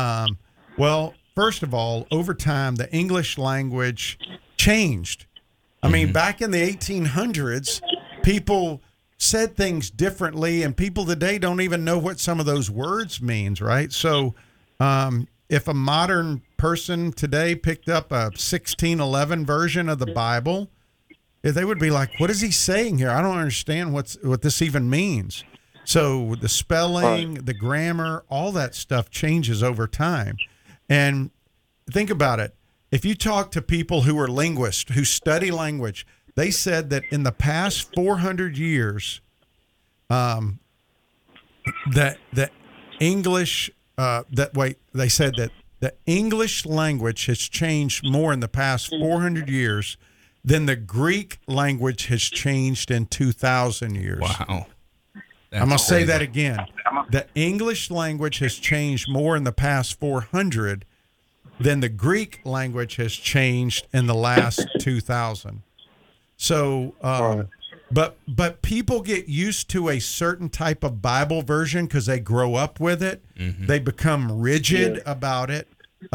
Well, first of all, over time, the English language changed. I mean, back in the 1800s, people said things differently, and people today don't even know what some of those words means, right? So if a modern person today picked up a 1611 version of the Bible, they would be like, what is he saying here? I don't understand what this even means. So the spelling, the grammar, all that stuff changes over time. And think about it. If you talk to people who are linguists, who study language, they said that in the past 400 years, that the English, they said that the English language has changed more in the past 400 years than the Greek language has changed in 2,000 years. Wow. I'm going to say that again. The English language has changed more in the past 400 than the Greek language has changed in the last 2,000. So, but people get used to a certain type of Bible version because they grow up with it. They become rigid about it.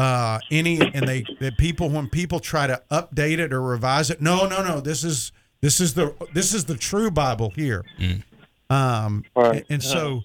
When people try to update it or revise it, no, this is the true Bible here. And so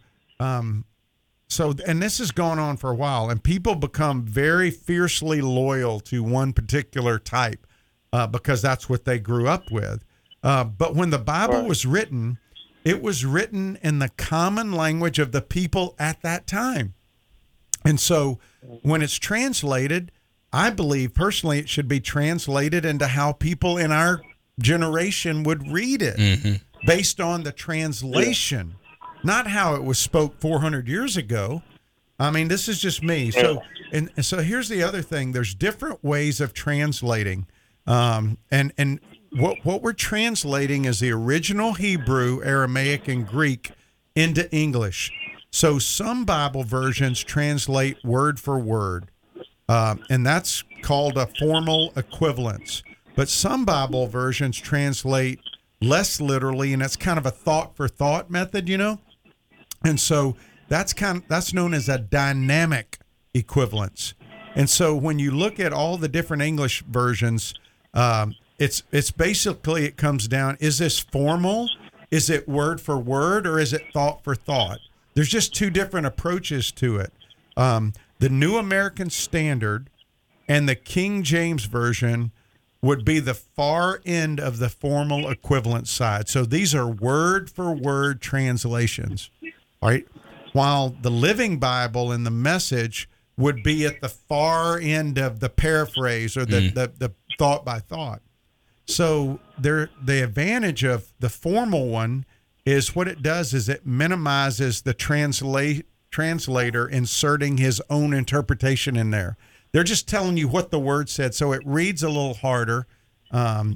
this has gone on for a while, and people become very fiercely loyal to one particular type because that's what they grew up with. But when the Bible was written, it was written in the common language of the people at that time. And so when it's translated, I believe personally it should be translated into how people in our generation would read it based on the translation. Not how it was spoke 400 years ago. I mean, this is just me. So, and so here's the other thing. There's different ways of translating. And what we're translating is the original Hebrew, Aramaic, and Greek into English. So some Bible versions translate word for word, and that's called a formal equivalence. But some Bible versions translate less literally, and that's kind of a thought for thought method, you know? And so that's known as a dynamic equivalence. And so when you look at all the different English versions, it's basically, it comes down, is this formal? Is it word for word, or is it thought for thought? There's just two different approaches to it. The New American Standard and the King James Version would be the far end of the formal equivalent side. So these are word for word translations. Right, while the Living Bible and the Message would be at the far end of the paraphrase or the thought by thought. So the advantage of the formal one is what it does is it minimizes the translator inserting his own interpretation in there. They're just telling you what the word said, so it reads a little harder. But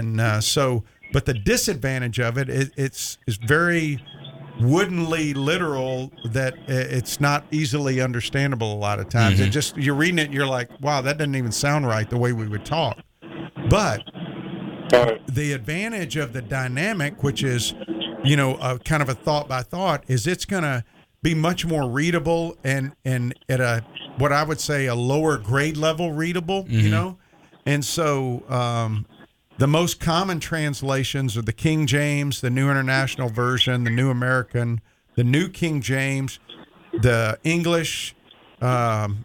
the disadvantage of it is very woodenly literal, that it's not easily understandable a lot of times. It just, you're reading it and you're like, wow, that doesn't even sound right the way we would talk. But the advantage of the dynamic, which is, kind of a thought by thought, is it's going to be much more readable and at a, what I would say, a lower grade level readable, And so the most common translations are the King James, the New International Version, the New American, the New King James, the English. Like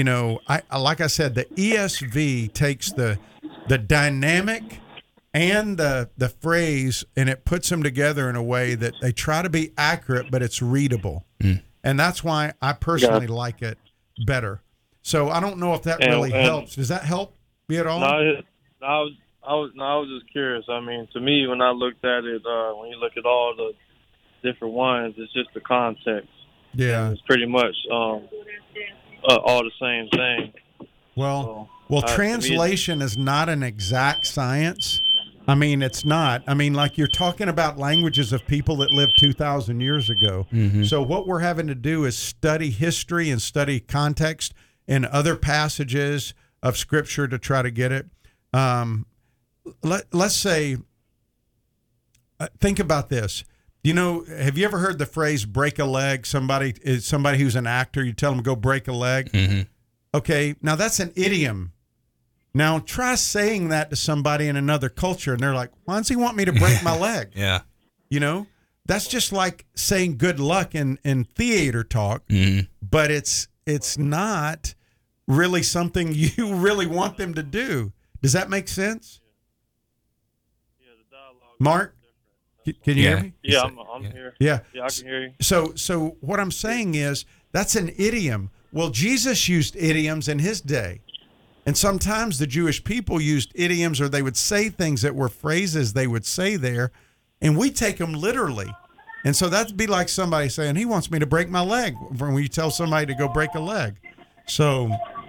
I said, the ESV takes the dynamic and the phrase, and it puts them together in a way that they try to be accurate, but it's readable. And that's why I personally like it better. So I don't know if that really helps. Does that help me at all? No, I was just curious. I mean, to me, when I looked at it, when you look at all the different ones, it's just the context. Yeah, it's pretty much all the same thing. Well, translation is not an exact science. I mean, it's not. I mean, like, you're talking about languages of people that lived 2,000 years ago. So what we're having to do is study history and study context in other passages of Scripture to try to get it. Let's say, think about this. Have you ever heard the phrase break a leg? Somebody who's an actor, you tell them to go break a leg. Okay, now that's an idiom. Now, try saying that to somebody in another culture, and they're like, why does he want me to break my leg? Yeah. You know, that's just like saying good luck in theater talk, but it's not really something you really want them to do. Does that make sense? Yeah, the dialogue. Mark, can you hear me? Yeah, I'm here. Yeah. Yeah, I can hear you. So what I'm saying is that's an idiom. Well, Jesus used idioms in his day. And sometimes the Jewish people used idioms, or they would say things that were phrases they would say there, and we take them literally. And so that'd be like somebody saying, he wants me to break my leg, when you tell somebody to go break a leg. So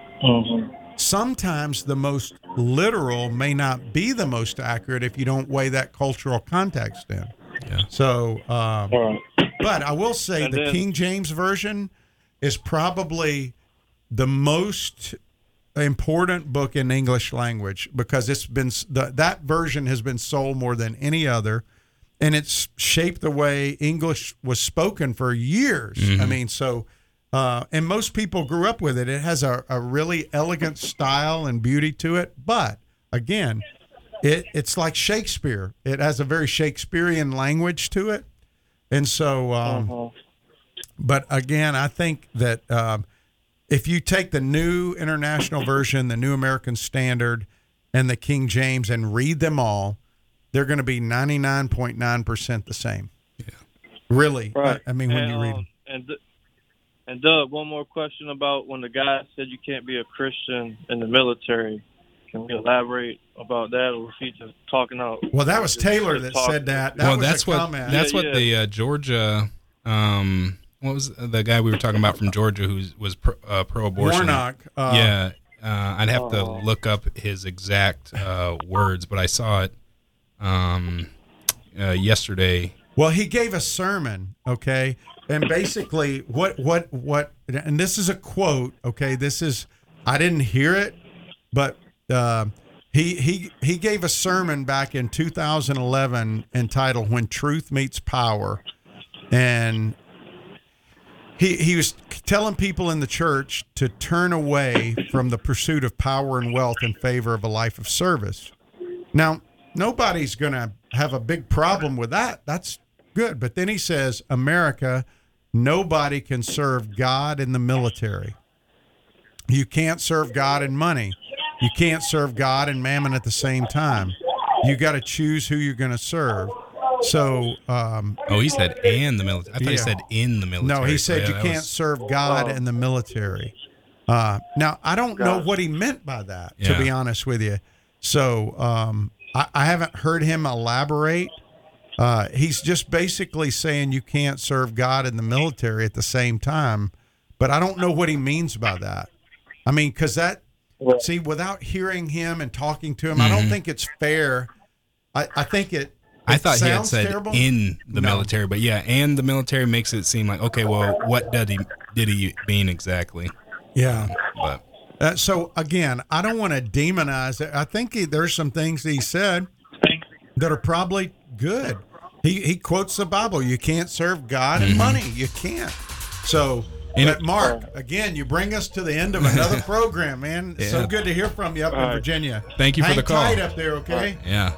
sometimes the most literal may not be the most accurate if you don't weigh that cultural context in. Yeah. So, but I will say the King James Version is probably the most important book in English language, because it's been that version has been sold more than any other, and it's shaped the way English was spoken for years. I mean, so and most people grew up with it. It has a really elegant style and beauty to it, but again, it's like Shakespeare. It has a very Shakespearean language to it, and so but again, I think that if you take the New International Version, the New American Standard, and the King James and read them all, they're going to be 99.9% the same. Yeah. Really. Right. I mean, when you read them. And Doug, one more question about when the guy said you can't be a Christian in the military. Can we elaborate about that, or was he just talking out? Well, that was Taylor that said that. That was that's a what comment. that's what the Georgia. What was the guy we were talking about from Georgia who was pro-abortion? Warnock. I'd have to look up his exact words, but I saw it yesterday. Well, he gave a sermon, okay, and basically what, and this is a quote, okay. This is, I didn't hear it, but he gave a sermon back in 2011 entitled "When Truth Meets Power," and he was telling people in the church to turn away from the pursuit of power and wealth in favor of a life of service. Now, nobody's going to have a big problem with that. That's good. But then he says, America, nobody can serve God in the military. You can't serve God in money. You can't serve God and mammon at the same time. You got to choose who you're going to serve. So, he said and the military. I thought he said in the military. No, he said you can't serve God in the military. Now, I don't know what he meant by that, to be honest with you. So, I haven't heard him elaborate. He's just basically saying you can't serve God in the military at the same time, but I don't know what he means by that. I mean, because that, see, without hearing him and talking to him, I don't think it's fair. I think I thought he had said terrible. In the military, but and the military makes it seem like, okay, well, what did he mean exactly? Yeah. But so again, I don't want to demonize it. I think there's some things he said that are probably good. He quotes the Bible. You can't serve God and money. You can't. So, but Mark, again, you bring us to the end of another program, man. It's so good to hear from you up in Virginia. Thank you for the call. Hang tight up there, okay? Yeah.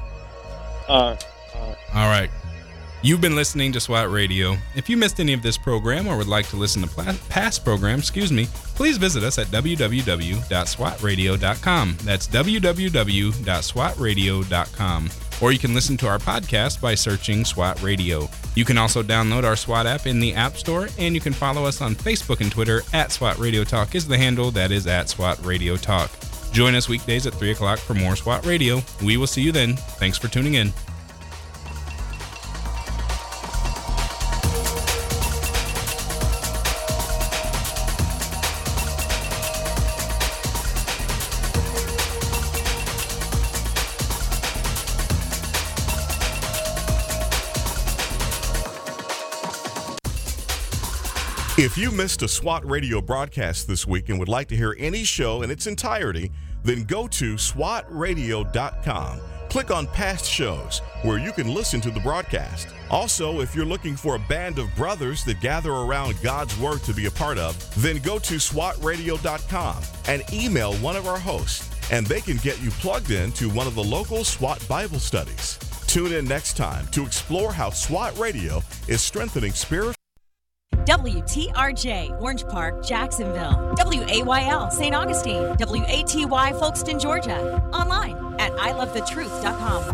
All right. You've been listening to SWAT Radio. If you missed any of this program or would like to listen to past programs, please visit us at www.swatradio.com. That's www.swatradio.com. Or you can listen to our podcast by searching SWAT Radio. You can also download our SWAT app in the App Store, and you can follow us on Facebook and Twitter at SWAT Radio Talk is the handle. That is at SWAT Radio Talk. Join us weekdays at 3 o'clock for more SWAT Radio. We will see you then. Thanks for tuning in. If you missed a SWAT Radio broadcast this week and would like to hear any show in its entirety, then go to SWATradio.com. Click on past shows where you can listen to the broadcast. Also, if you're looking for a band of brothers that gather around God's Word to be a part of, then go to SWATradio.com and email one of our hosts and they can get you plugged into one of the local SWAT Bible studies. Tune in next time to explore how SWAT Radio is strengthening spiritual. WTRJ, Orange Park, Jacksonville. WAYL, St. Augustine. WATY, Folkestone, Georgia. Online at ilovethetruth.com.